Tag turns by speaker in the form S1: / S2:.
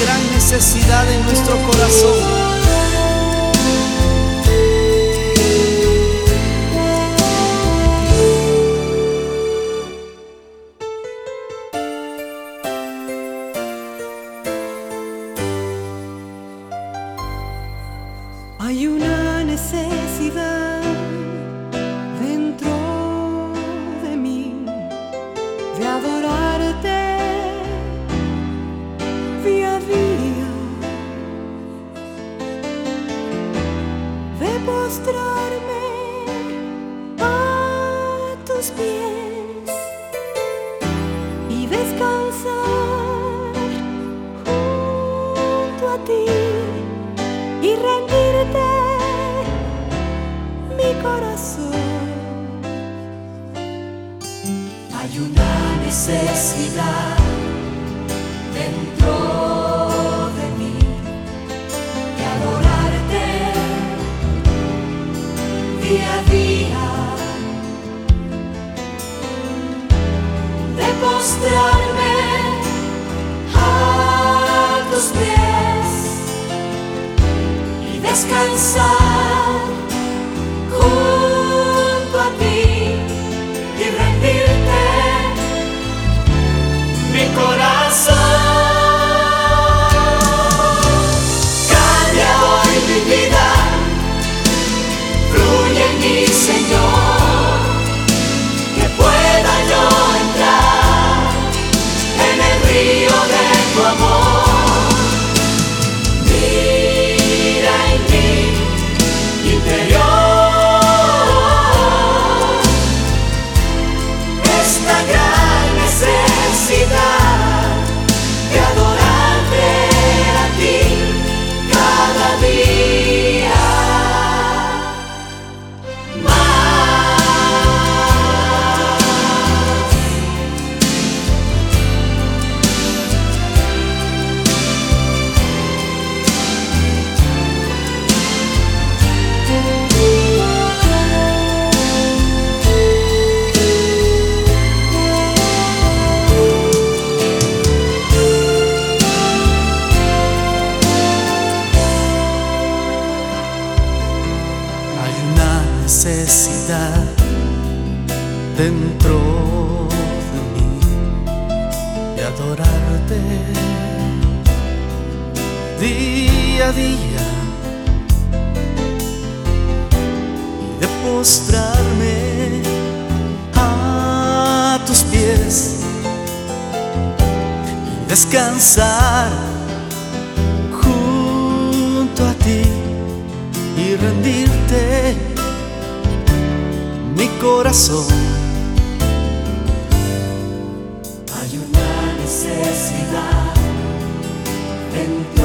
S1: gran necesidad en nuestro corazón.
S2: Hay una necesidad dentro de mí de adorarte día a día, de postrarme a tus pies y descansar junto a ti y rendirte mi corazón.
S3: Hay una necesidad dentro de mí de adorarte día a día, de postrarme a tus pies y descansar junto a ti y rendirte mi corazón. Cambia hoy mi vida, fluye en mí, Señor, que pueda yo entrar en el río de tu amor. Mira en mi interior esta gran necesidad de adorarte a ti cada día más.
S1: Hay una necesidad dentro de mí de adorarte día a día y de postrarme a tus pies y descansar junto a ti y rendirte mi corazón.
S3: Hay una necesidad dentro